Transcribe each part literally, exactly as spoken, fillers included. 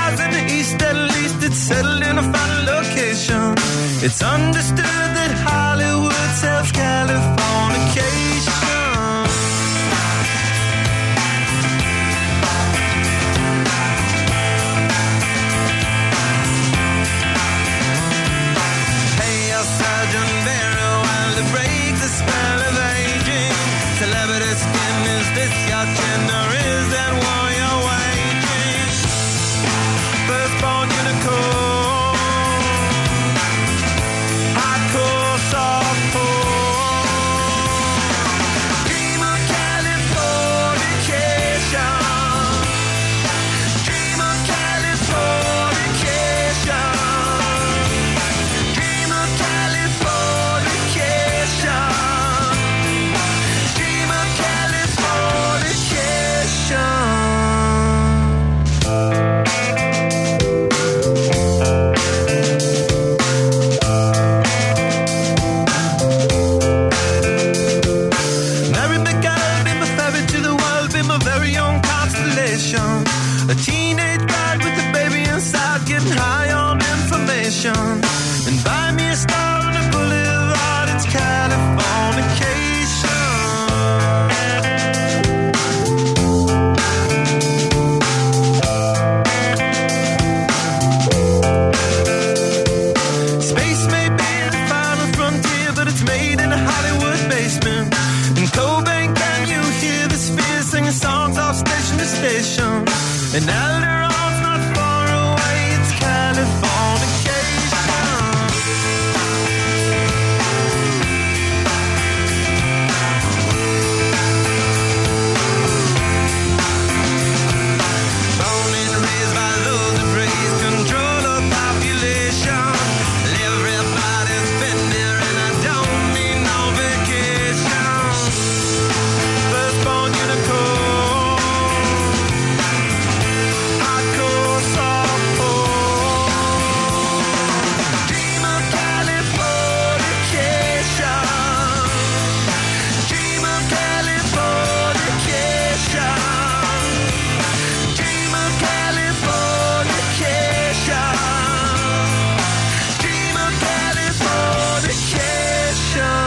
stars in the east, at least it's settled in a final location. It's understood that Hollywood sells Californication. Hey, your Sergeant Barrow, while to break the spell of aging. Celebrity skin, is this your chin or is that war you're waging? Firstborn unicorn, hardcore softcore. Dream of Californication. Dream of Californication. Dream of Californication. Dream of Californication. Mary McGill, be my ferry to the world, be my very own constellation. A teenage bride with a baby inside, getting high on information. And buy me a star on a boulevard, it's Californication. Space may be the final frontier, but it's made in a Hollywood basement. In Cobain, can you hear the spheres singing songs off station to station? And Alderon's not far away, it's Californication. Born and raised by those that praise control of population. Everybody's been there and I don't need no vacation. Firstborn unicorn, hardcore softcore. Dream of Californication. Dream of Californication. Dream of Californication. Dream of Californication.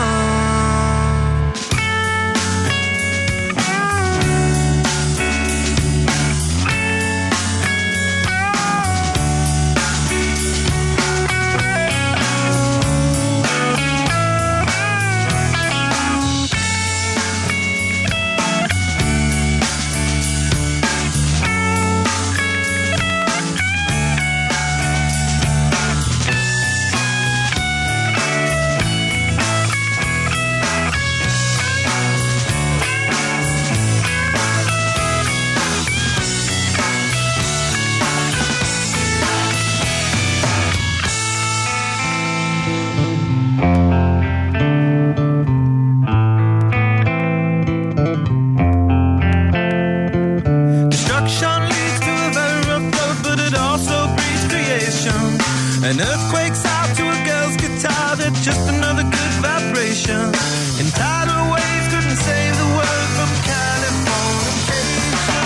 Destruction leads to a very rough road, but it also breeds creation. An earthquake's out to a girl's guitar, that's just another good vibration. And tidal waves couldn't save the world from Californication.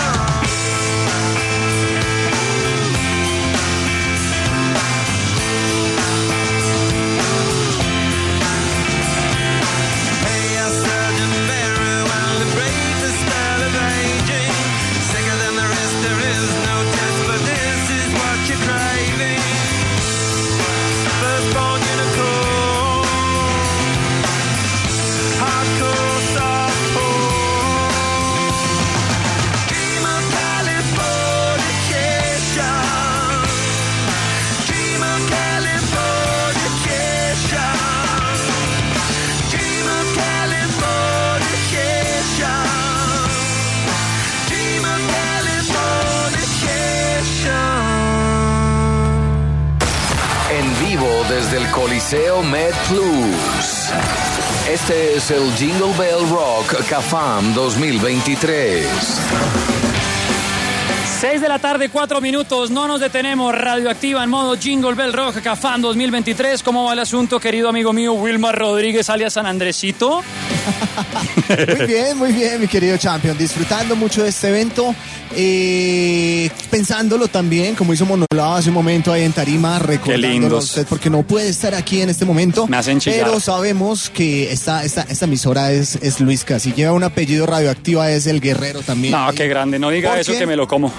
Hey, your Sergeant Barrow, while to break the spell of aging. Sicker than the rest, there is no test, but this is what you're craving. Firstborn unicorn, hardcore softcore. Dream of Californication. Dream of Californication. Dream of Californication. Dream of Californication. En vivo desde el Coliseo MedPlus. Este es el Jingle Bell Rock CAFAM dos mil veintitrés. seis de la tarde, cuatro minutos, no nos detenemos, radioactiva en modo Jingle Bell Rock CAFAM dos mil veintitrés. ¿Cómo va el asunto, querido amigo mío Wilmar Rodríguez alias San Andresito? Muy bien, muy bien, mi querido Champion. Disfrutando mucho de este evento. Eh, pensándolo también, como hizo Monolao hace un momento ahí en Tarima, recordándolo a usted, porque no puede estar aquí en este momento. Me hacen chillar. Pero sabemos que esta, esta, esta emisora es, es Luisca. Si lleva un apellido radioactiva es el Guerrero también. No, qué grande. No diga eso que me lo como.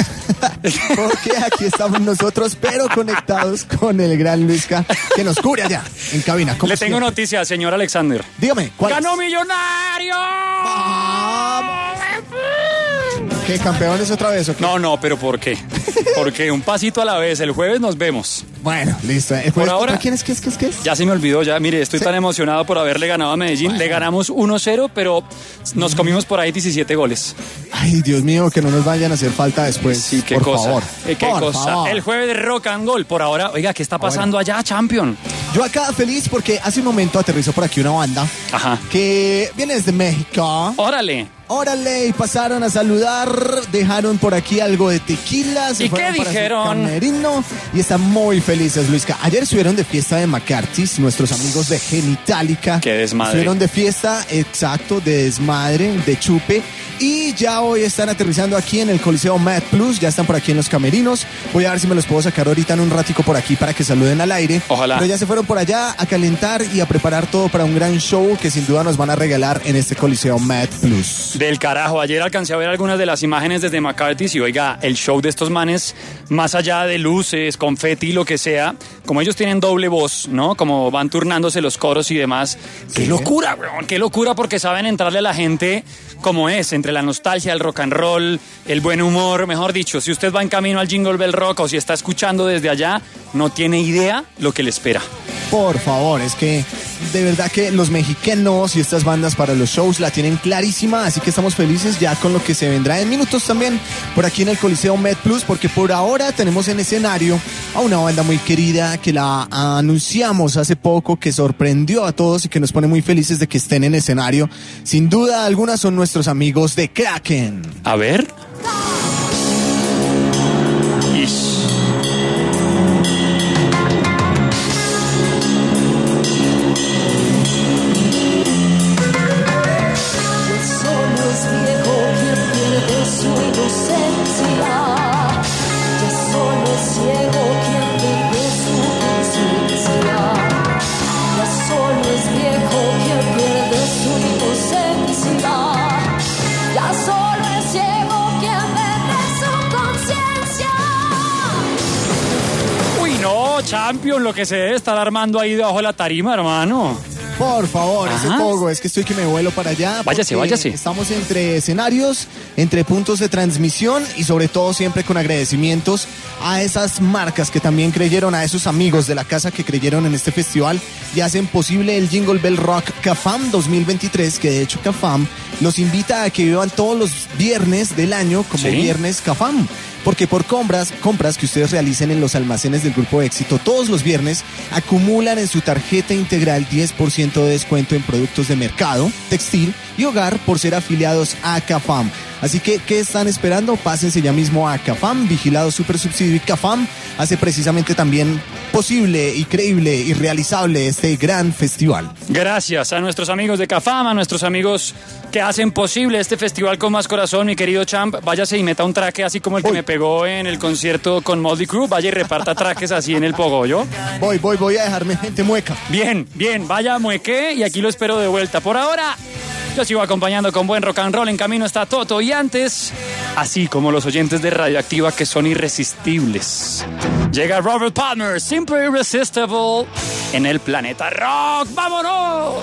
Porque aquí estamos nosotros, pero conectados con el gran Luisca, que nos cubre allá en cabina. Le tengo siempre. noticias, señor Alexander. Dígame, ¿cuál ¡Ganó es? Millonario! ¡Vamos! ¿Qué, campeones otra vez o qué? No, no, pero ¿por qué? Porque un pasito a la vez. El jueves nos vemos. Bueno, listo. ¿El Por ahora, ¿quién es? ¿Qué es? ¿Qué es? ¿Qué es? Ya se me olvidó, ya. Mire, estoy Sí. tan emocionado por haberle ganado a Medellín. Bueno. Le ganamos uno cero, pero nos comimos por ahí diecisiete goles. Ay, Dios mío, que no nos vayan a hacer falta después. Sí, qué por cosa. favor. Eh, qué por cosa. favor. El jueves de Rock and Roll. Por ahora, oiga, ¿qué está pasando allá, Champion? Yo acá feliz porque hace un momento aterrizó por aquí una banda Ajá. que viene desde México. Órale. Órale, y pasaron a saludar, dejaron por aquí algo de tequila, se ¿Y fueron qué para su dijeron? camerino y están muy felices, Luisca. Ayer estuvieron de fiesta de McCarthy's, nuestros amigos de Genitalica. Qué desmadre. Estuvieron de fiesta, exacto, de desmadre, de chupe. Y ya hoy están aterrizando aquí en el Coliseo Mad Plus, ya están por aquí en los camerinos. Voy a ver si me los puedo sacar ahorita en un ratico por aquí para que saluden al aire. Ojalá. Pero ya se fueron por allá a calentar y a preparar todo para un gran show que sin duda nos van a regalar en este Coliseo Mad Plus. Del carajo, ayer alcancé a ver algunas de las imágenes desde McCarthy's y oiga, el show de estos manes, más allá de luces, confeti, lo que sea, como ellos tienen doble voz, ¿no? Como van turnándose los coros y demás. ¡Qué locura, weón! ¡Qué locura! Porque saben entrarle a la gente como es, entre la nostalgia, el rock and roll, el buen humor, mejor dicho, si usted va en camino al Jingle Bell Rock o si está escuchando desde allá, no tiene idea lo que le espera. Por favor, es que de verdad que los mexicanos y estas bandas para los shows la tienen clarísima, así que estamos felices ya con lo que se vendrá en minutos también por aquí en el Coliseo Med Plus, porque por ahora tenemos en escenario a una banda muy querida que la anunciamos hace poco, que sorprendió a todos y que nos pone muy felices de que estén en escenario. Sin duda alguna son nuestros amigos de Kraken. A ver. Ish. Champion, lo que se debe estar armando ahí debajo de la tarima, hermano. Por favor, Ajá. ese pogo, es que estoy que me vuelo para allá. Váyase, váyase. Estamos entre escenarios, entre puntos de transmisión y sobre todo siempre con agradecimientos a esas marcas que también creyeron, a esos amigos de la casa que creyeron en este festival y hacen posible el Jingle Bell Rock CAFAM dos mil veintitrés, que de hecho CAFAM los invita a que vivan todos los viernes del año como ¿Sí? Viernes CAFAM. Porque por compras, compras que ustedes realicen en los almacenes del Grupo Éxito todos los viernes, acumulan en su tarjeta integral diez por ciento de descuento en productos de mercado, textil y hogar por ser afiliados a CAFAM. Así que, ¿qué están esperando? Pásense ya mismo a CAFAM, Vigilado Super Subsidio, y CAFAM hace precisamente también posible y creíble y realizable este gran festival. Gracias a nuestros amigos de CAFAM, a nuestros amigos que hacen posible este festival con más corazón, mi querido Champ. Váyase y meta un traque así como el que Uy. me pegó en el concierto con Motley Crue. Vaya y reparta traques así en el pogollo. Voy, voy, voy a dejarme gente mueca. Bien, bien, vaya mueque y aquí lo espero de vuelta. Por ahora, yo sigo acompañando con buen rock and roll. En camino está Toto y antes, así como los oyentes de Radioactiva que son irresistibles. Llega Robert Palmer, Simple Irresistible, en el Planeta Rock. ¡Vámonos!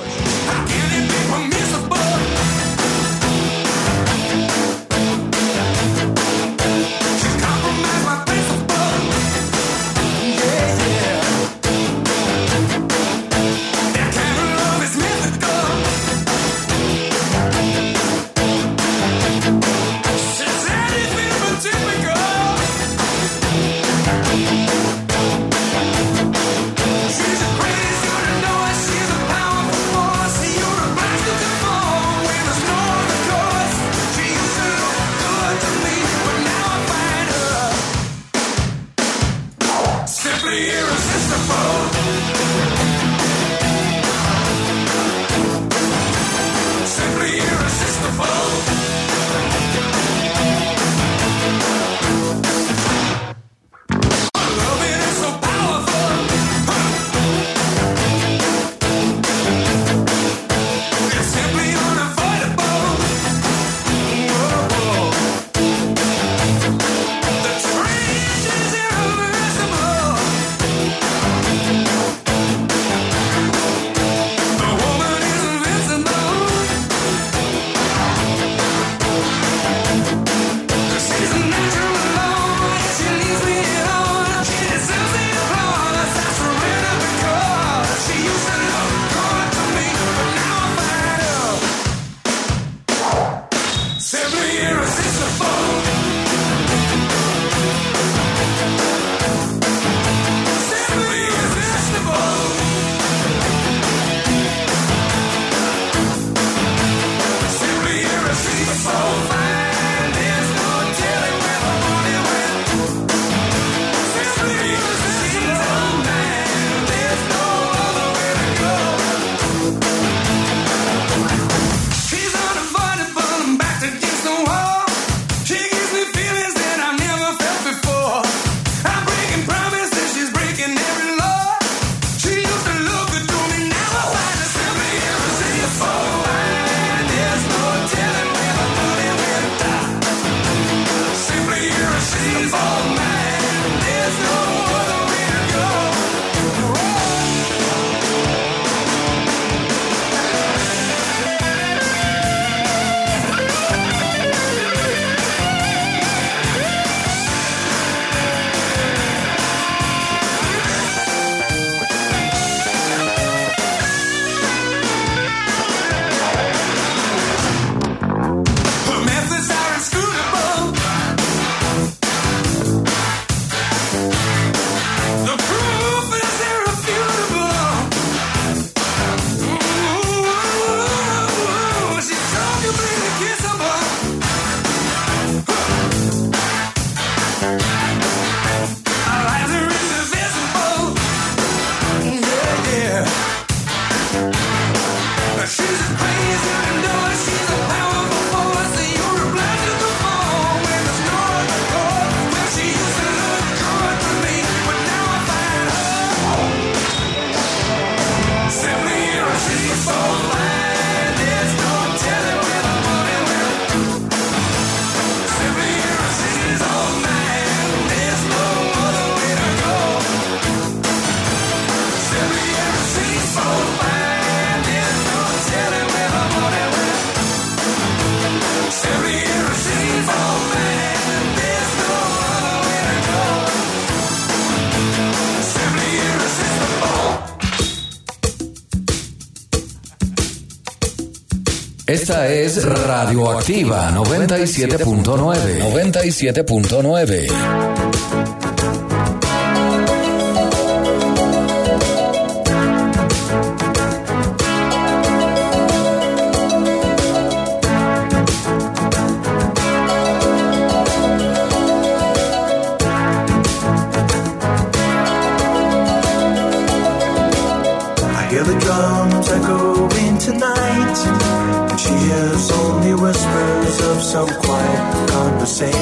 Esta es Radioactiva noventa y siete punto nueve. noventa y siete punto nueve. Some quiet conversation.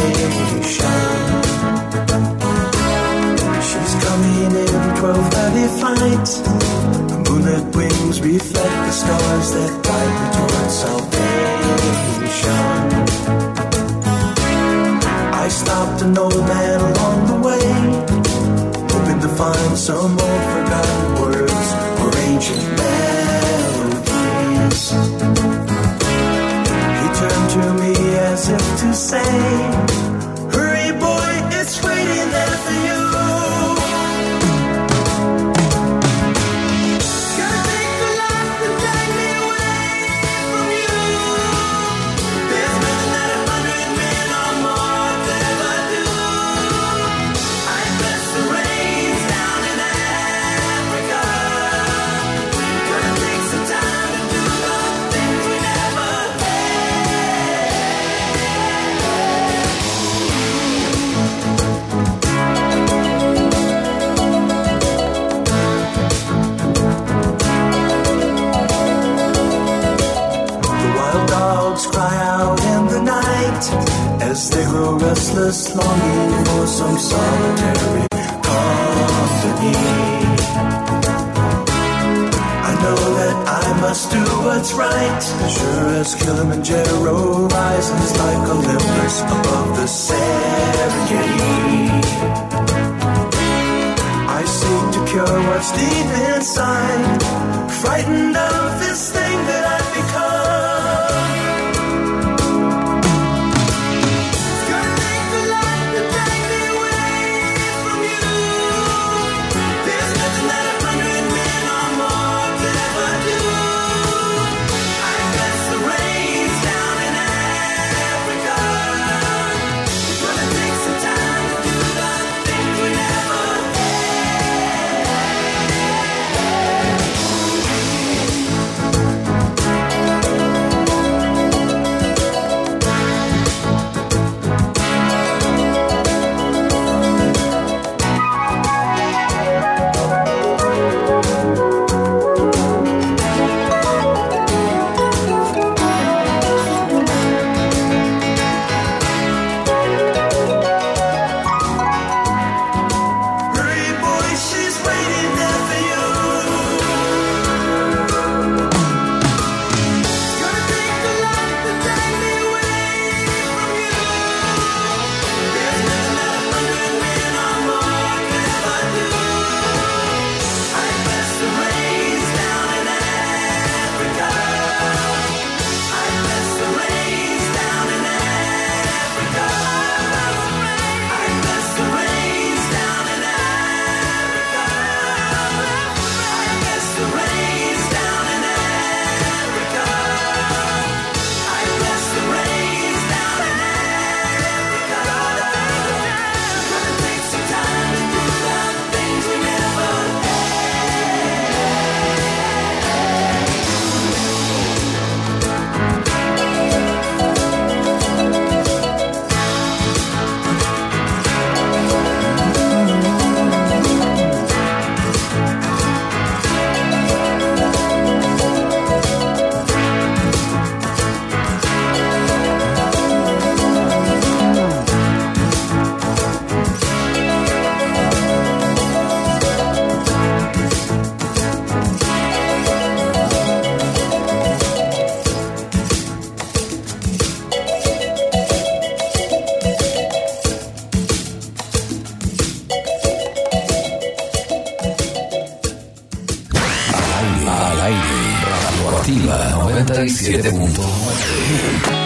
She's coming in twelve thirty flight. The moonlit wings reflect the stars that guide me towards salvation. I stopped an old man along the way, hoping to find some old forgotten words or ancient melodies. Turned to me as if to say, hurry boy, it's waiting there for you. Gotta take the life that drag me away from you. There's nothing that a hundred men or more could ever do. I bless the rains down in Africa. Gonna take some time to do the things we never cry out in the night as they grow restless, longing for some solitary company. I know that I must do what's right, sure as Kilimanjaro rises like Olympus above the Serengeti. I seek to cure what's deep inside, frightened of this thing that I've become. noventa y siete punto nueve.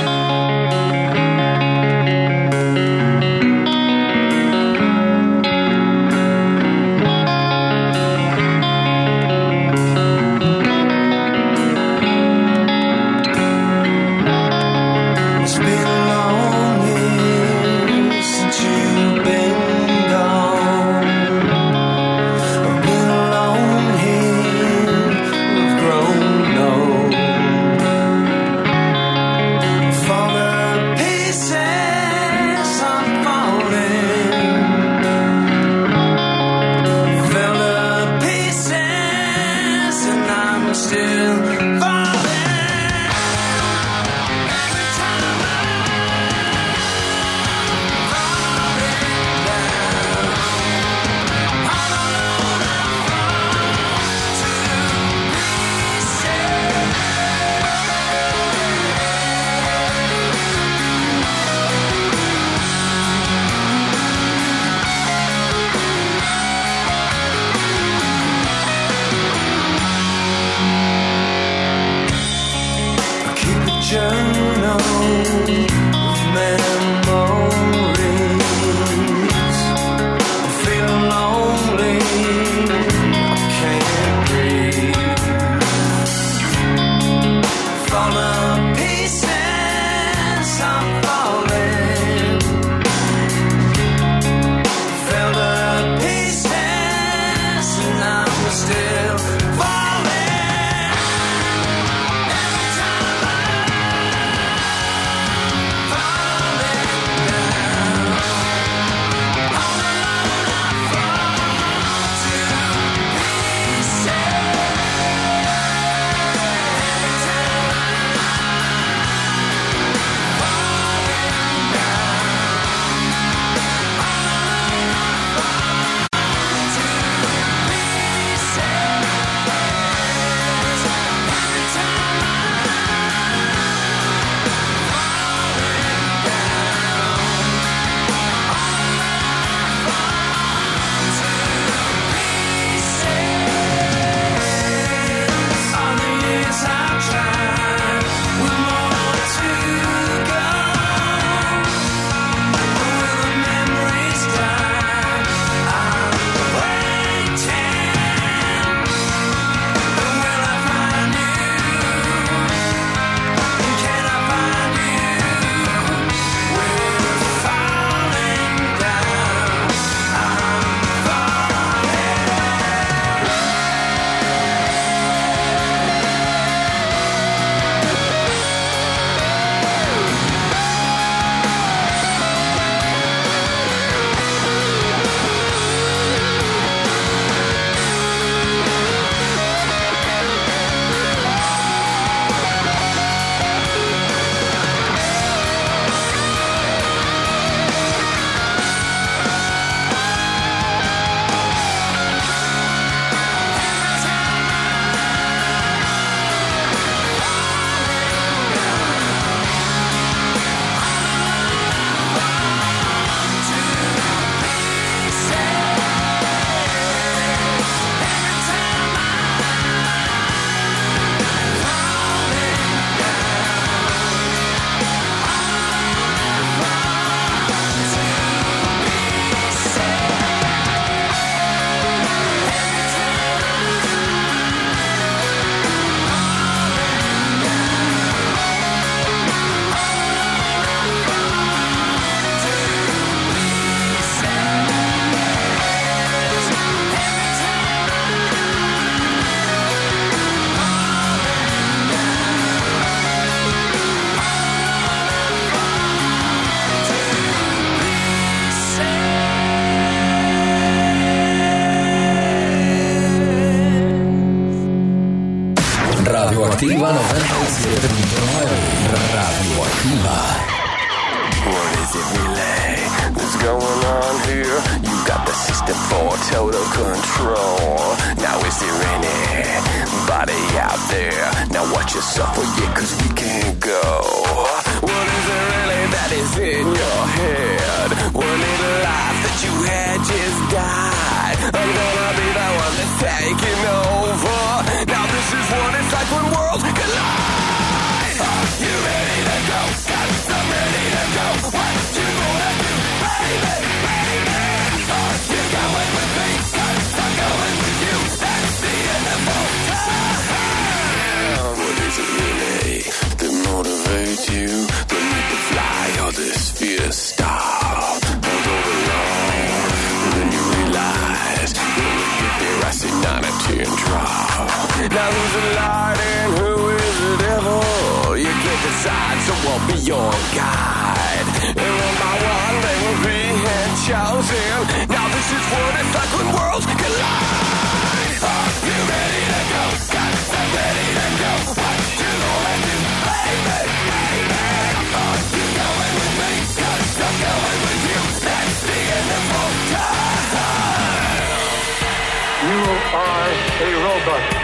Radioactiva noventa y siete punto nueve. Radioactiva. What is it really that's going on here? You got the system for total control. Now is there anybody out there? Now watch yourself, well, yeah, cause we can't go. What is it really that is in your head? One little life that you had just died. I'm gonna be the one that's taking over. Now this is what it's like when worlds collide. Are you ready to go? Cause I'm ready to go. What you gonna do, baby, baby? Are you going with me? Cause I'm going with you. That's the end of all time. What is it really that motivates you? The need to fly or this fear stop? I'll go along, then you realize when you get there, I see nine and ten drop. Now who's the light and who is the devil? You can't decide, so I'll be your guide. And one by one they will be chosen. Now this is what it's like when worlds collide. Are you ready to go? Cause I'm ready to go. What you gonna do, baby, baby? Are you going with me? Cause I'm going with you. That's the end of all time. You are a robot.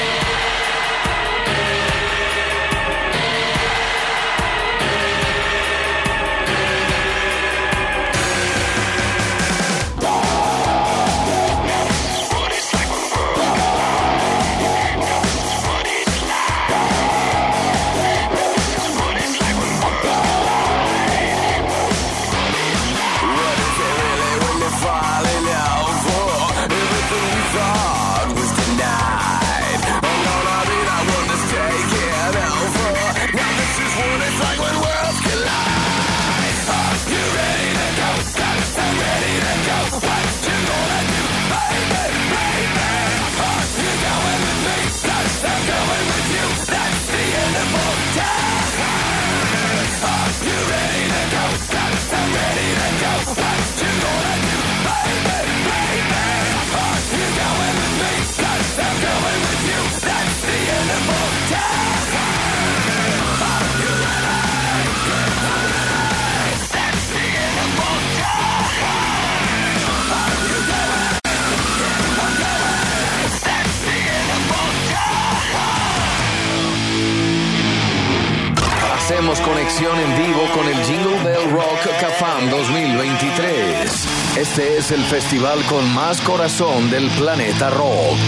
Hacemos conexión en vivo con el Jingle Bell Rock CAFAM dos mil veintitrés. Este es el festival con más corazón del planeta rock.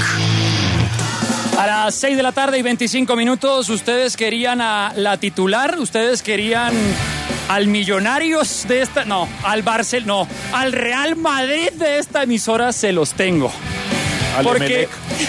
A las seis de la tarde y veinticinco minutos, ustedes querían a la titular, ustedes querían al Millonarios de esta, no, al Barcel, no, al Real Madrid de esta emisora se los tengo. Al Porque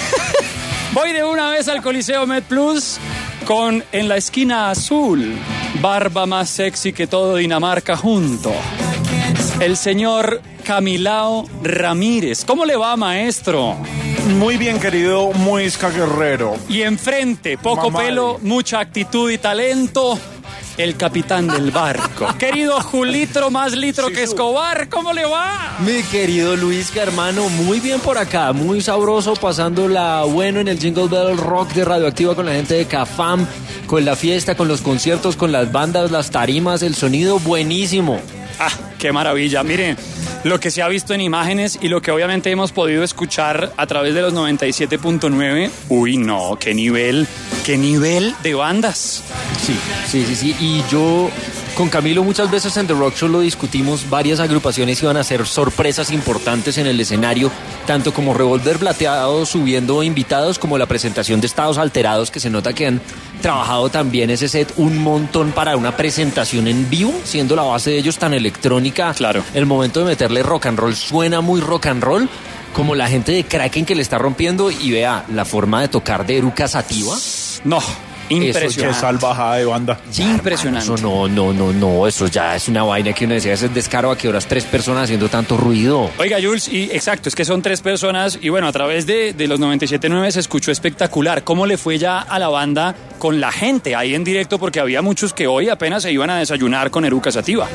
voy de una vez al Coliseo MedPlus con en la esquina azul, barba más sexy que todo Dinamarca junto, el señor Camilao Ramírez. ¿Cómo le va, maestro? Muy bien, querido Muisca Guerrero. Y enfrente, poco Mamá. pelo, mucha actitud y talento, el capitán del barco. Querido Julitro, más litro Sí, que su- Escobar, ¿cómo le va? Mi querido Luis, hermano, muy bien por acá, muy sabroso, pasándola bueno en el Jingle Bell Rock de Radioactiva con la gente de CAFAM, con la fiesta, con los conciertos, con las bandas, las tarimas, el sonido buenísimo. Ah, qué maravilla. Miren, lo que se ha visto en imágenes y lo que obviamente hemos podido escuchar a través de los noventa y siete punto nueve. Uy, no, qué nivel, qué nivel de bandas. Sí, sí, sí, sí. Y yo con Camilo muchas veces en The Rock Show lo discutimos, varias agrupaciones iban a hacer sorpresas importantes en el escenario, tanto como Revolver Plateado subiendo invitados, como la presentación de Estados Alterados, que se nota que han trabajado también ese set un montón para una presentación en vivo, siendo la base de ellos tan electrónica. Claro. El momento de meterle rock and roll suena muy rock and roll, como la gente de Kraken que le está rompiendo, y vea la forma de tocar de Eruca Sativa. No, Qué impresionante. salvajada de banda. Impresionante. Eso no, no, no, no, eso ya es una vaina que uno decía, ese es descaro, a qué horas tres personas haciendo tanto ruido. Oiga, Jules, y exacto, es que son tres personas y bueno, a través de, de los noventa y siete punto nueve se escuchó espectacular. ¿Cómo le fue ya a la banda con la gente ahí en directo? Porque había muchos que hoy apenas se iban a desayunar con Eruca Sativa.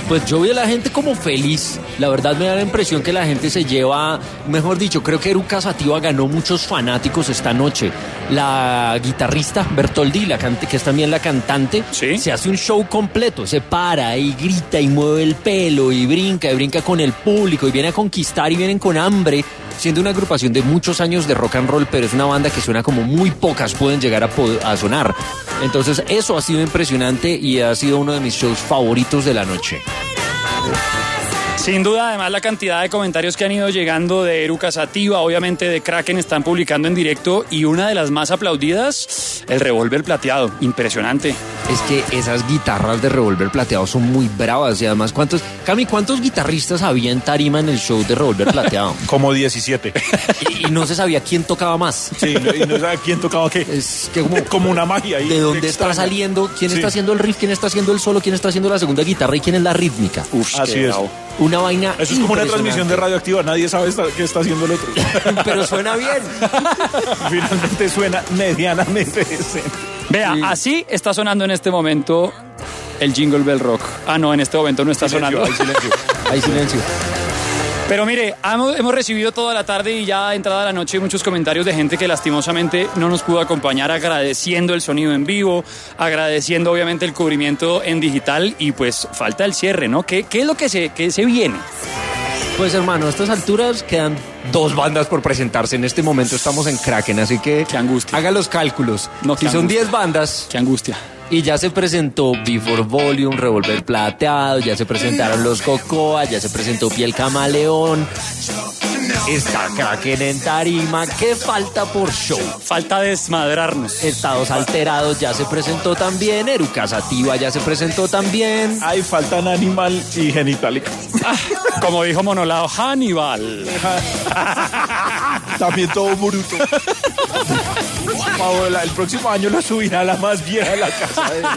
Pues yo vi a la gente como feliz. La verdad me da la impresión que la gente se lleva, mejor dicho, creo que Eruca Sativa ganó muchos fanáticos esta noche. La guitarrista Bertoldi, la cante, que es también la cantante, ¿Sí? se hace un show completo. Se para y grita y mueve el pelo y brinca y brinca con el público y viene a conquistar y vienen con hambre. Siendo una agrupación de muchos años de rock and roll, pero es una banda que suena como muy pocas pueden llegar a, pod- a sonar. Entonces eso ha sido impresionante y ha sido uno de mis shows favoritos de la noche. Sin duda, además, la cantidad de comentarios que han ido llegando de Eruca Sativa, obviamente de Kraken, están publicando en directo, y una de las más aplaudidas, el revólver plateado. Impresionante. Es que esas guitarras de Revólver Plateado son muy bravas y además, ¿cuántos, Cami, cuántos guitarristas había en tarima en el show de Revólver Plateado? Como diecisiete. y, y no se sabía quién tocaba más. Sí, y no sabía quién tocaba qué. Es que como, Como una magia ahí. ¿de dónde está extraña. saliendo? ¿Quién Sí. está haciendo el riff? ¿Quién está haciendo el solo? ¿Quién está haciendo la segunda guitarra? ¿Y quién es la rítmica? Uf, Así qué es. bravo. Una vaina Eso es como una impresionante. transmisión de radioactiva. Nadie sabe esta- qué está haciendo el otro. Pero suena bien. Finalmente suena medianamente decente. Vea, Sí. así está sonando en este momento el Jingle Bell Rock. Ah, no, en este momento no está Silencio, sonando. hay silencio. Hay silencio. Pero mire, hemos, hemos recibido toda la tarde y ya entrada la noche muchos comentarios de gente que lastimosamente no nos pudo acompañar, agradeciendo el sonido en vivo, agradeciendo obviamente el cubrimiento en digital, y pues falta el cierre, ¿no? ¿Qué, qué es lo que se, que se viene? Pues hermano, a estas alturas quedan dos bandas por presentarse. En este momento estamos en Kraken, así que Qué angustia. haga los cálculos. No, si qué son angustia. diez bandas Qué angustia. y ya se presentó Before Volume, Revólver Plateado, ya se presentaron los Cocoa, ya se presentó Piel Camaleón, está Kraken en tarima. ¿Qué falta por show? Falta desmadrarnos. Estados Alterados ya se presentó también, Eruca Sativa ya se presentó también. Ahí faltan Animal y Genitalica. Como dijo Monolao, Hannibal. También todo bruto. Paola, el próximo año lo subirá a la más vieja de la casa. De...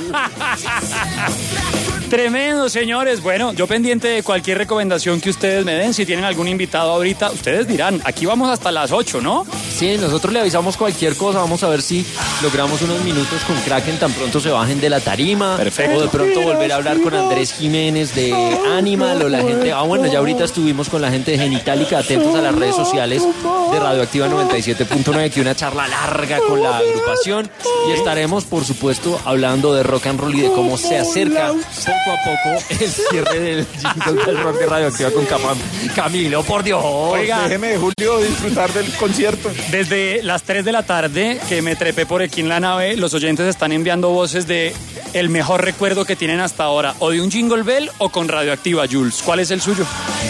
Tremendo, señores. Bueno, yo pendiente de cualquier recomendación que ustedes me den. Si tienen algún invitado ahorita, ustedes dirán. Aquí vamos hasta las ocho, ¿no? Sí, nosotros le avisamos cualquier cosa. Vamos a ver si logramos unos minutos con Kraken tan pronto se bajen de la tarima. Perfecto. O de pronto volver a hablar con Andrés Jiménez de Animal o la gente. Ah, bueno, ya ahorita estuvimos con la gente de Genitalica. Atentos a las redes sociales de Radioactiva noventa y siete punto nueve, que una charla larga con la agrupación. Y estaremos, por supuesto, hablando de rock and roll y de cómo se acerca poco a poco el cierre del jingle del rock de Radioactiva con Capam. Camilo, por Dios. Oiga. Déjeme, Julio, disfrutar del concierto. Desde las tres de la tarde que me trepé por aquí en la nave, los oyentes están enviando voces de el mejor recuerdo que tienen hasta ahora, o de un Jingle Bell o con Radioactiva. Jules, ¿cuál es el suyo?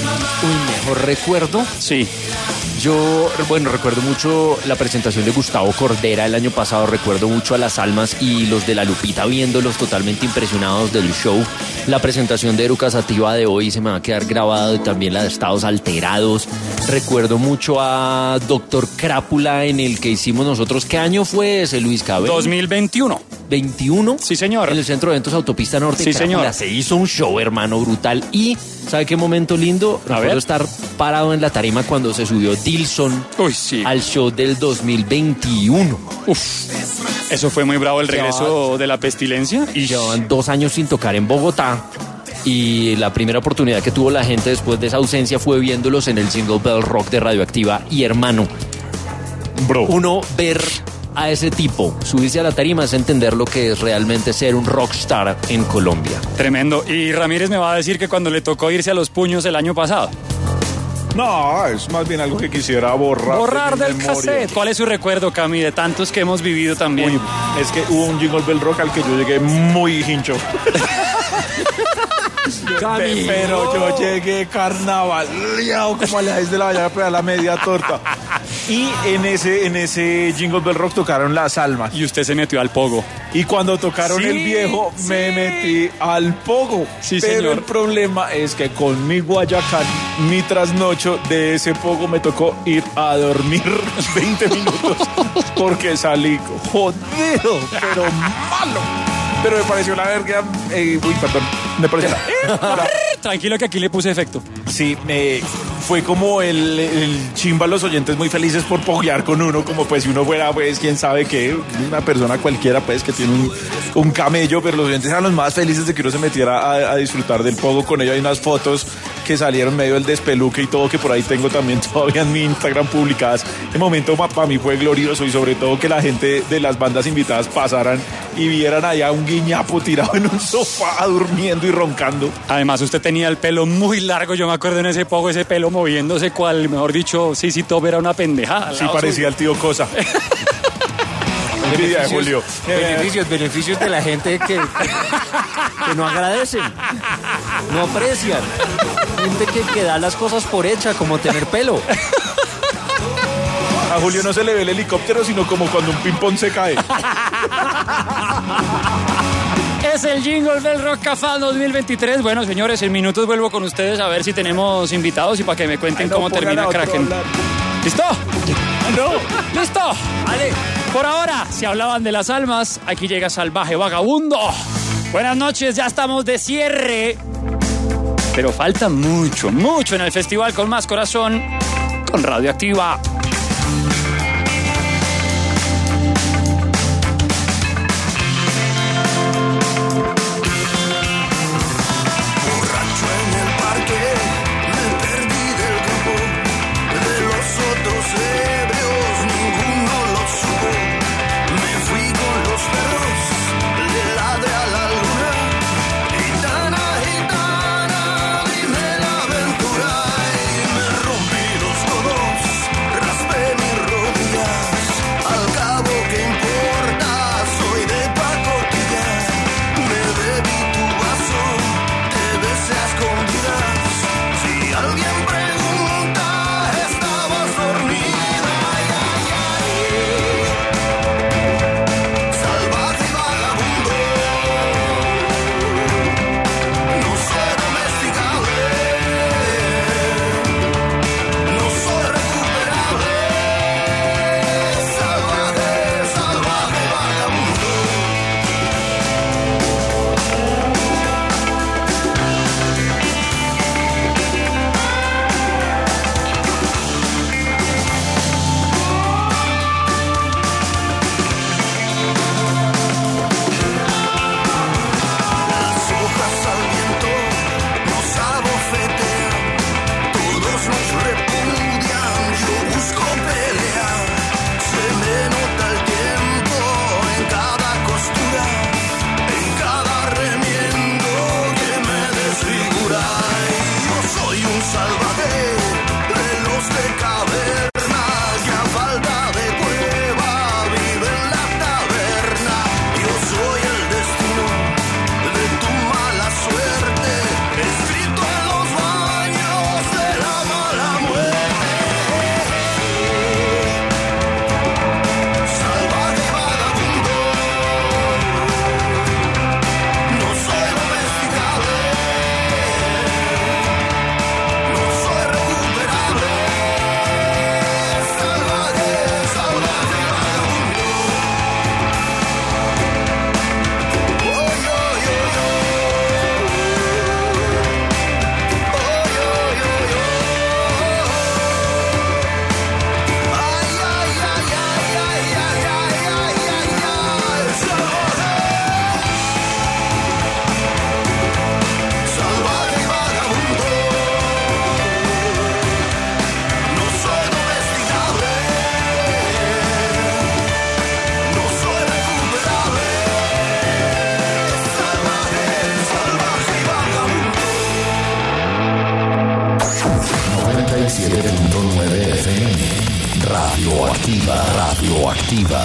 Un mejor recuerdo. Sí. Yo, bueno, recuerdo mucho la presentación de Gustavo Cordera el año pasado, recuerdo mucho a Las Almas y los de La Lupita viéndolos totalmente impresionados del show. La presentación de Eruca Sativa de hoy se me va a quedar grabada, y también la de Estados Alterados. Recuerdo mucho a Doctor Crápula en el que hicimos nosotros. ¿Qué año fue ese, Luis Cabello? dos mil veintiuno. ¿veintiuno? Sí, señor. En el Centro de Eventos Autopista Norte. Sí, Crápula. señor. Se hizo un show, hermano, brutal. Y, ¿sabe qué momento lindo? A Recuerdo ver. estar parado en la tarima cuando se subió Dilson Uy, sí. al show del dos mil veintiuno. Uf. Eso fue muy bravo, el regreso de la pestilencia. Y Llevaban dos años sin tocar en Bogotá. Y la primera oportunidad que tuvo la gente después de esa ausencia fue viéndolos en el Jingle Bell Rock de Radioactiva. Y hermano, Bro. uno ver a ese tipo subirse a la tarima es entender lo que es realmente ser un rockstar en Colombia. tremendo. Y Ramírez me va a decir que cuando le tocó irse a los puños el año pasado. No, es más bien algo que quisiera borrar. Borrar de del mi memoria. cassette. ¿Cuál es su recuerdo, Cami, de tantos que hemos vivido también? Uy, es que hubo un Jingle Bell Rock al que yo llegué muy hincho. Cami, Pero no. yo llegué carnavaleado como a las seis de la mañana para la media torta. Y en ese, en ese Jingle Bell Rock tocaron Las Almas. Y usted se metió al pogo. Y cuando tocaron Sí, el viejo, me sí. metí al pogo. Sí, Pero señor. el problema es que con mi Guayacán, mi trasnocho de ese pogo, me tocó ir a dormir veinte minutos porque salí jodido, pero malo. Pero me pareció la verga. Eh, uy, perdón. Me pareció la... Tranquilo que aquí le puse efecto. Sí, me fue como el, el chimba, los oyentes muy felices por poguear con uno, como pues si uno fuera, pues, quién sabe qué, una persona cualquiera, pues, que tiene un, un camello, pero los oyentes eran los más felices de que uno se metiera a, a disfrutar del pogo con ellos. Hay unas fotos que salieron medio del despeluque y todo, que por ahí tengo también todavía en mi Instagram publicadas. El momento para mí fue glorioso, y sobre todo que la gente de las bandas invitadas pasaran y vieran allá un guiñapo tirado en un sofá durmiendo y roncando. Además, usted tenía el pelo muy largo, yo me acuerdo en ese poco, ese pelo moviéndose, cual, mejor dicho, sí, sí, todo era una pendejada. Sí, parecía el tío Cosa. Envidia de Julio. Beneficios, beneficios de la gente que, que no agradecen, no aprecian. Gente que, que da las cosas por hecha, como tener pelo. A Julio no se le ve el helicóptero, sino como cuando un ping-pong se cae. Es el Jingle del Rock Café dos mil veintitrés. Bueno, señores, en minutos vuelvo con ustedes a ver si tenemos invitados y para que me cuenten Ay, no, cómo termina Kraken. ¿Listo? No. ¿Listo? Vale. Por ahora, si hablaban de las almas, aquí llega Salvaje Vagabundo. Buenas noches, ya estamos de cierre. Pero falta mucho, mucho en el festival con más corazón, con Radioactiva. Radioactiva, radioactiva.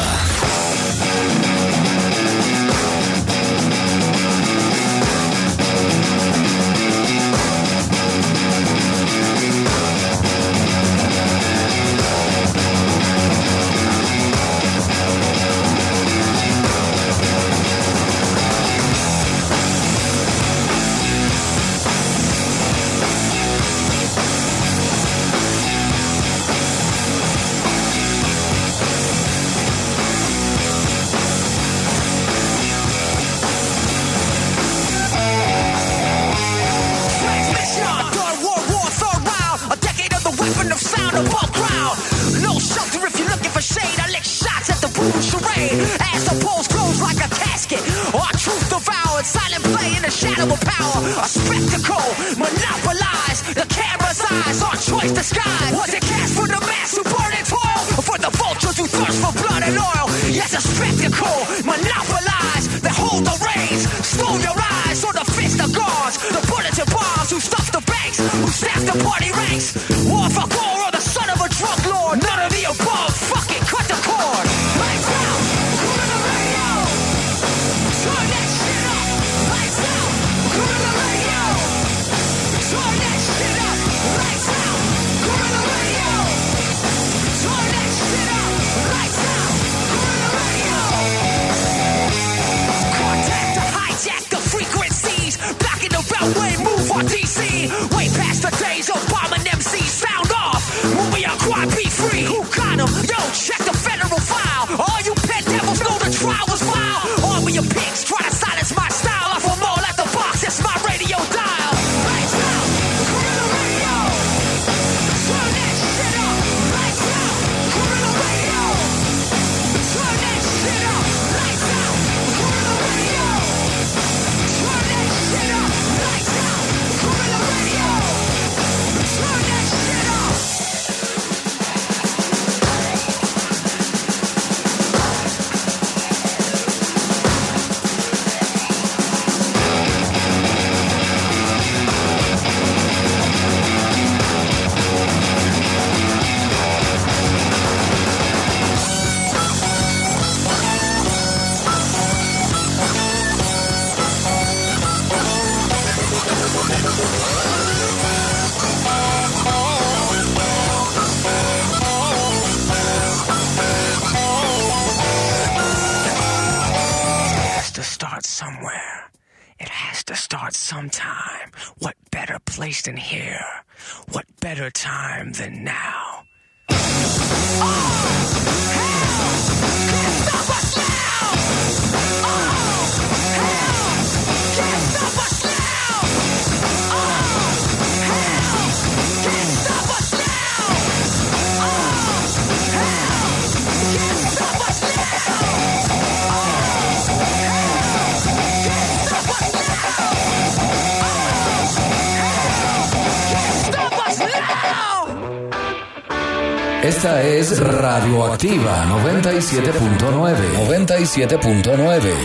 loud. No shelter if you're looking for shade. I lick shots at the brutal charade. As the polls close like a casket. Our truth devoured. Silent play in the shadow of power. A spectacle. Monopolize the camera's eyes. Our choice disguised. Was it cast for the mass who burn and toil? Or for the vultures who thirst for blood and oil? Yes, a spectacle. Monopolize. They hold the reins. Stole your eyes. Or the fist of guards. The bullets and bombs who stuff the banks. Who staff the party ranks. War for gore or the son of a drug lord. None of the above. Fuck it. Cut the cord. Lights out. Put on the radio. Turn that shit up. Lights out. Put on the radio. Turn that shit up. Lights out. Put on the radio. Turn that shit up. Lights out. Put on the radio. Contact to hijack the frequencies. Back in the beltway, move on D C. Way past the days of bombing M Cs. Sound off. Movie on quad, be free. Who got him? Yo, check the federal file. All you pet devils know the trial was vile. All of your pigs try to silence my style. I'm from all at the box. That's my radio dial. Lights out. Put on the radio. Turn that shit up. Lights out. Put on the radio. Turn that shit up. Lights out. Put on the radio. Turn that shit up. Lights out. Put on the radio. Turn that shit up. Has to start somewhere. It has to start sometime. What better place than here? What better time than now? Oh, hell! Can't stop us now! Oh, hell! Can't stop us now! Oh, hell! Can't stop us now! Oh, hell! Can't stop us now! Esta es Radioactiva noventa y siete punto nueve. noventa y siete punto nueve.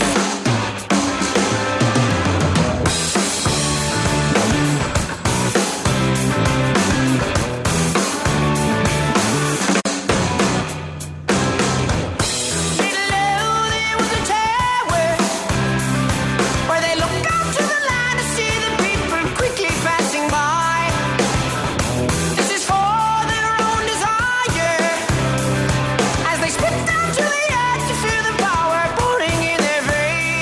As they spit down to the earth to feel the power pouring in their veins.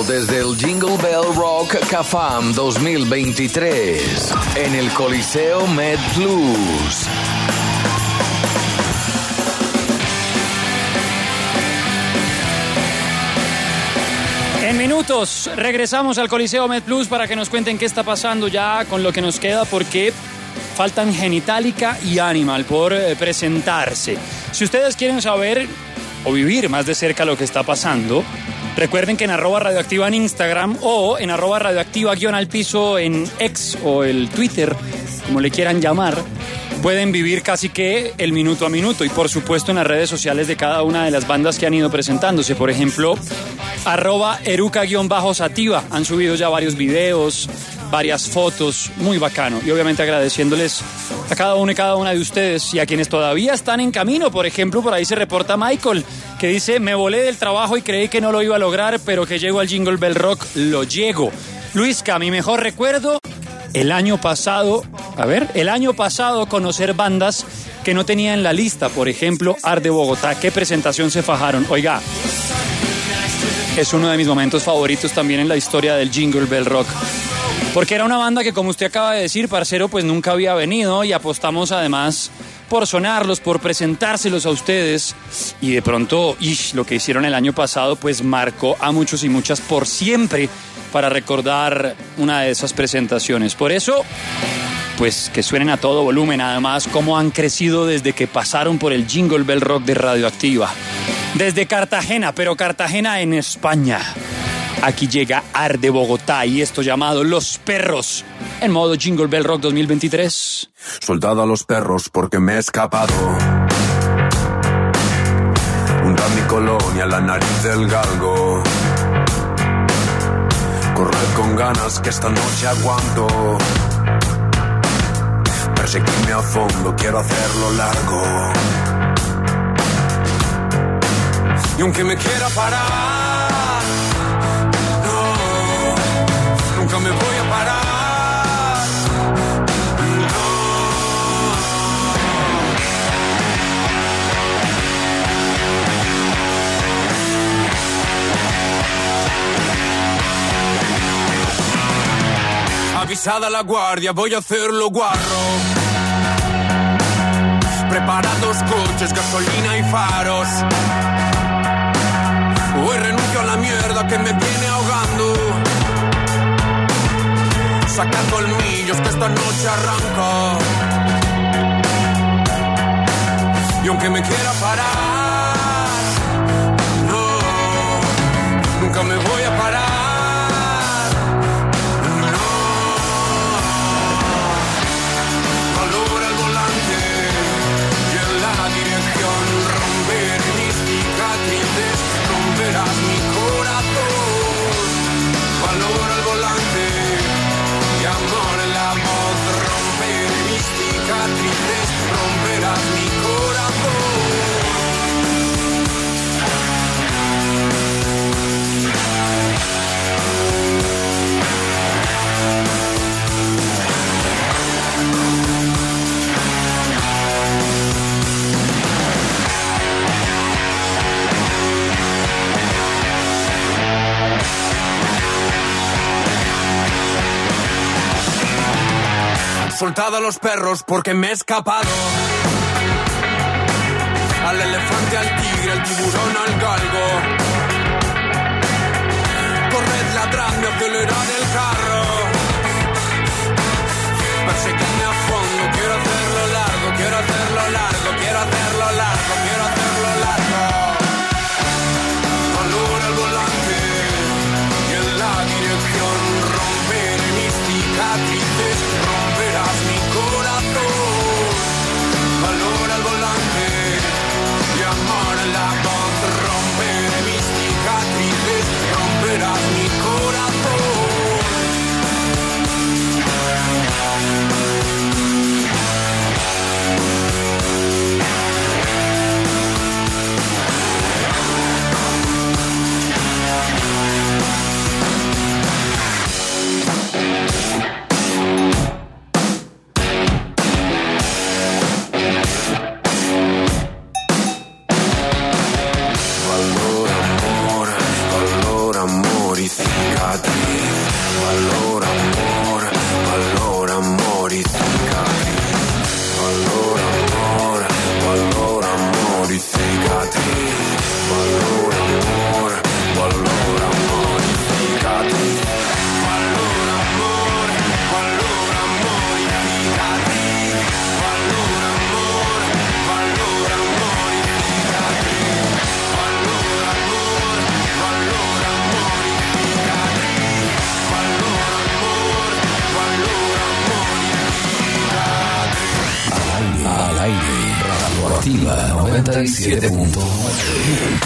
vivo desde el Jingle Bell Rock CAFAM dos mil veintitrés en el Coliseo MedPlus. En minutos regresamos al Coliseo MedPlus para que nos cuenten qué está pasando ya con lo que nos queda, porque faltan Genitalica y Animal por eh, presentarse. Si ustedes quieren saber o vivir más de cerca lo que está pasando, recuerden que en arroba radioactiva en Instagram o en arroba radioactiva guión al piso en X o el Twitter, como le quieran llamar, pueden vivir casi que el minuto a minuto y por supuesto en las redes sociales de cada una de las bandas que han ido presentándose. Por ejemplo, arroba eruca-sativa. Han subido ya varios videos, varias fotos, muy bacano. Y obviamente agradeciéndoles a cada uno y cada una de ustedes y a quienes todavía están en camino. Por ejemplo, por ahí se reporta Michael, que dice: me volé del trabajo y creí que no lo iba a lograr, pero que llego al Jingle Bell Rock, lo llego. Luisca, mi mejor recuerdo, el año pasado, a ver, el año pasado conocer bandas que no tenía en la lista. Por ejemplo, Art de Bogotá. ¿Qué presentación se fajaron? Oiga, es uno de mis momentos favoritos también en la historia del Jingle Bell Rock. Porque era una banda que, como usted acaba de decir, parcero, pues nunca había venido y apostamos además por sonarlos, por presentárselos a ustedes. Y de pronto, ish, lo que hicieron el año pasado, pues marcó a muchos y muchas por siempre para recordar una de esas presentaciones. Por eso, pues que suenen a todo volumen, además, cómo han crecido desde que pasaron por el Jingle Bell Rock de Radioactiva. Desde Cartagena, pero Cartagena en España. Aquí llega Art de Bogotá y esto llamado Los Perros, en modo Jingle Bell Rock dos mil veintitrés. Soltad a los perros porque me he escapado. Hunda mi colonia, la nariz del galgo. Corred con ganas que esta noche aguanto. Perseguidme a fondo, quiero hacerlo largo. Y aunque me quiera parar, no, nunca me voy a parar. Avisada la guardia, voy a hacerlo guarro. Preparad los coches, gasolina y faros. Hoy renuncio a la mierda que me viene ahogando. Sacad colmillos que esta noche arranco. Y aunque me quiera parar, no, nunca me voy a parar. Romperás mi corazón, valor al volante y amor en la voz. Romperé mis cicatrices, romperás mi Soltad a los perros porque me he escapado. Al elefante, al tigre, al tiburón, al galgo. Corred, ladradme, acelerad el carro. Perseguidme a fondo, quiero hacerlo largo, quiero hacerlo largo, quiero hacerlo largo, quiero hacerlo largo. Valor al volante y en la dirección romperé mis cicatrices, romperás mi corazón. Valor al volante y amor en la voz, romperé mis cicatrices, romperás mi corazón. Radioactiva noventa y siete punto nueve.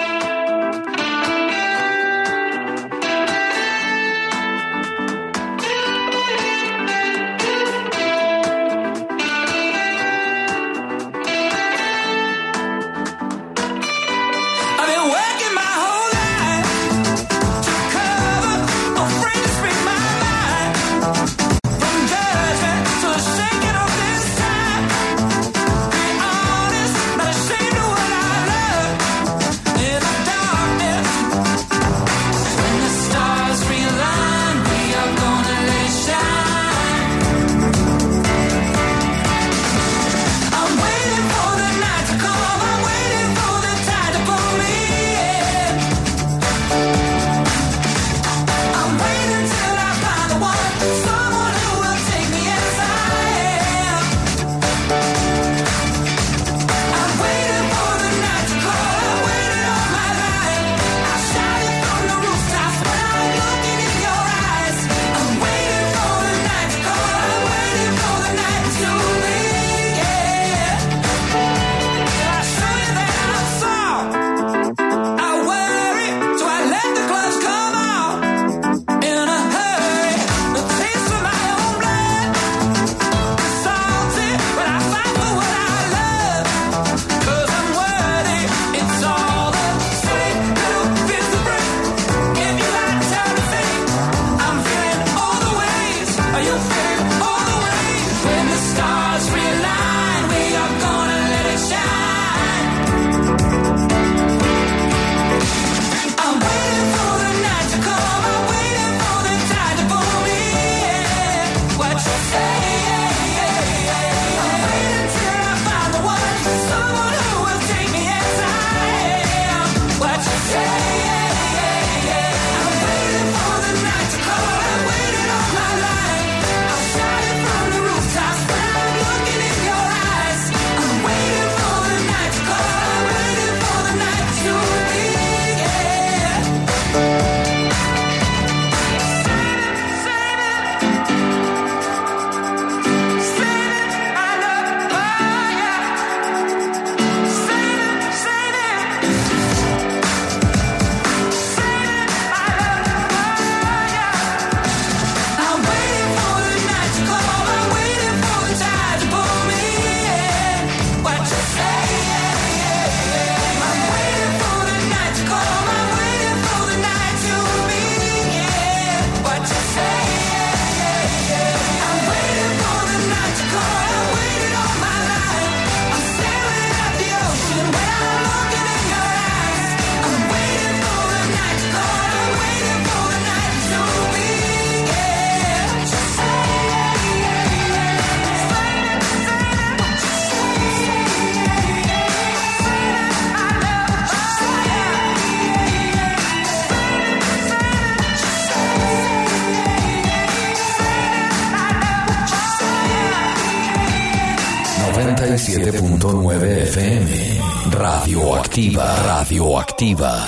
noventa y siete punto nueve F M. Radioactiva, radioactiva.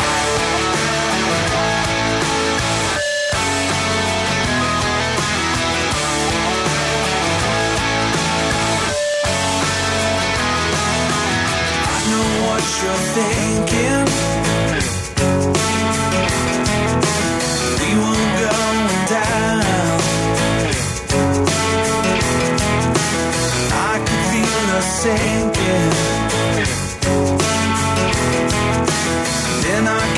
I know what you're thinking. We were going down. I could feel us sinking. Then I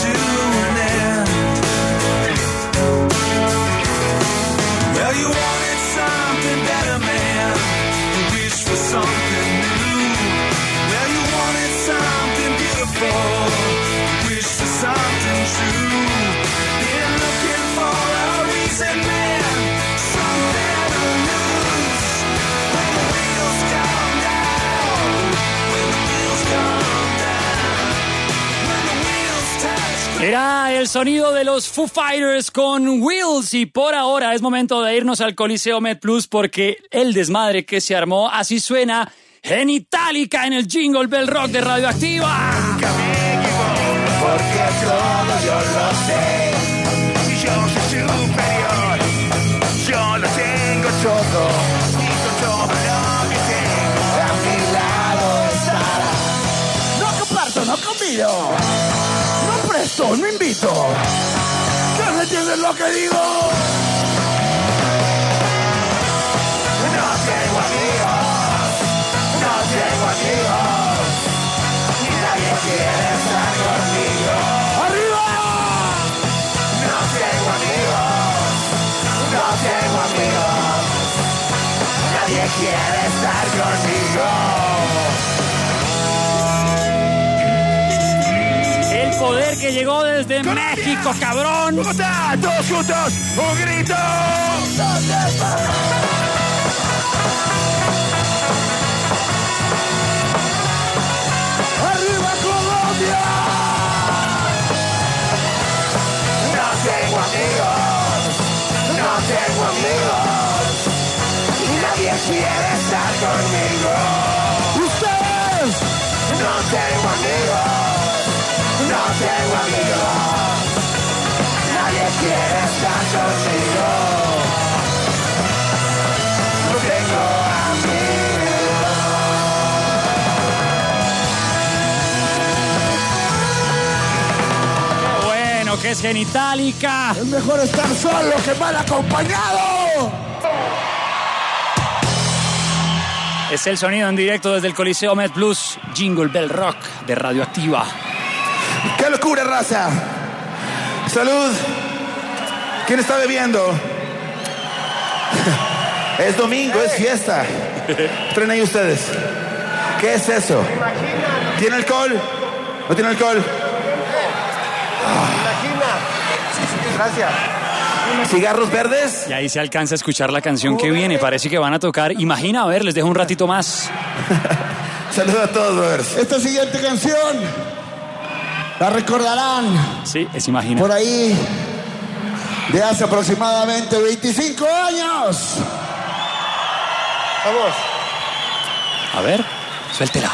to an end. Well, you wanted something better, man. You wished for something new. Well, you wanted something beautiful. You wished for something true. Been looking for a reason, man. Something to lose. When the wheels come down. When the wheels come down. When the wheels touch. Era el sonido de los Foo Fighters con Wheels y por ahora es momento de irnos al Coliseo MedPlus porque el desmadre que se armó así suena Genitalica en el Jingle Bell Rock de Radioactiva. Porque todo yo lo sé. Si yo soy superior, yo lo tengo todo. Y con todo lo que tengo a mi lado estará. No comparto, no convido. No presto, no invito. ¿Ya no entiendes lo que digo? No tengo amigos. No tengo amigos. Y nadie quiere estar conmigo. ¡Arriba! No tengo amigos. No tengo amigos. Nadie quiere estar conmigo. El poder que llegó desde México, cabrón. ¡Bogotá! ¡Todos juntos! ¡Un grito! ¡Arriba Colombia! No tengo amigos, no tengo amigos, y nadie quiere estar conmigo. ¡Ustedes! No tengo amigos, no tengo amigos, nadie quiere estar conmigo. No tengo Bueno, que es Genitalica. Es mejor estar solo que mal acompañado. Es el sonido en directo desde el Coliseo MedPlus, Jingle Bell Rock de Radioactiva. ¡Qué locura, raza! ¡Salud! ¿Quién está bebiendo? Es domingo, es fiesta. Traen ahí ustedes. ¿Qué es eso? ¿Tiene alcohol? ¿No tiene alcohol? Gracias. ¿Cigarros verdes? Y ahí se alcanza a escuchar la canción que viene. Parece que van a tocar. Imagina, a ver, les dejo un ratito más. Saludos a todos, brothers. Esta siguiente canción la recordarán. Sí, es Imagina. Por ahí, de hace aproximadamente veinticinco años. Vamos. A ver, suéltela.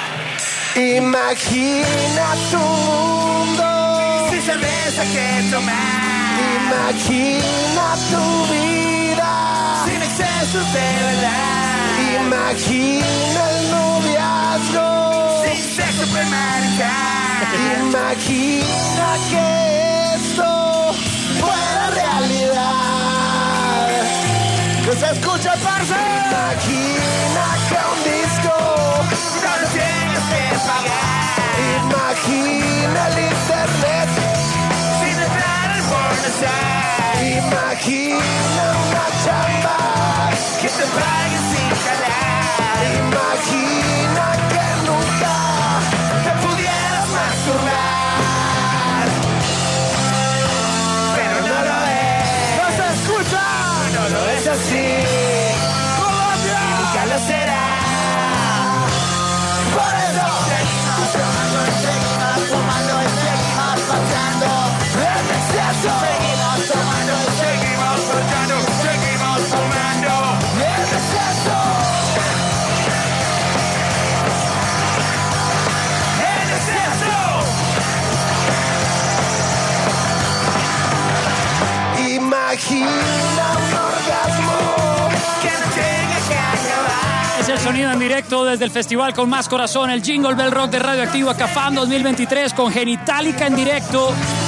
Imagina tu mundo sin cerveza que tomar. Imagina tu vida sin excesos de verdad. Imagina el noviazgo sin sexo premarital. Imagina que esto fuera realidad. Que se escucha, parce. Imagina que un disco no lo tienes que pagar. Imagina el internet sin entrar al porno. Imagina una chamba que te pague sin jalar. Imagina que nunca te pudieras masturbar. Pero no lo es. No se escucha. No lo es así. Colombia. Y nunca lo será. Por eso seguimos tomando y seguimos fumando y seguimos paseando en exceso. Seguimos tomando y seguimos paseando, seguimos fumando en exceso. En exceso. Imagina un orgasmo que no tenga que acabar. Es el sonido en directo desde el festival con más corazón, el Jingle Bell Rock de Radioactiva Cafam dos mil veintitrés con Genitalica en directo.